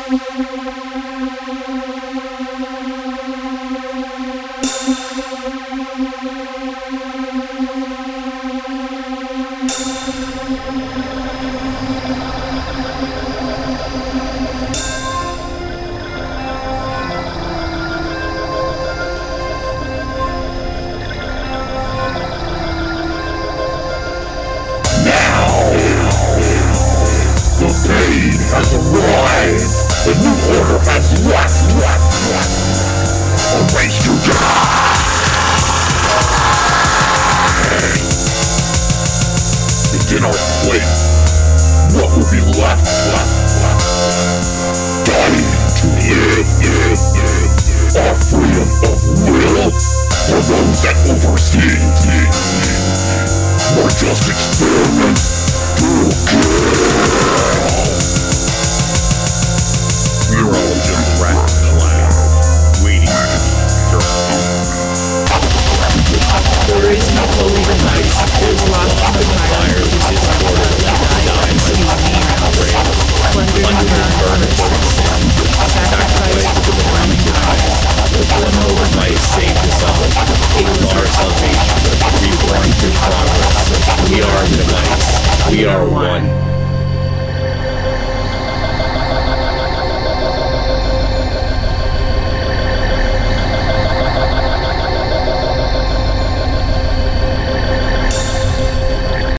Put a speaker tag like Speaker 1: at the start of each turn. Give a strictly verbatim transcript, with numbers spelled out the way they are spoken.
Speaker 1: Has arrived! The new order has left! left, left. A race to die! And in our place, what will be left? left, left. Dying to live, live, live. Our freedom of will, or those that oversee, more just experiments.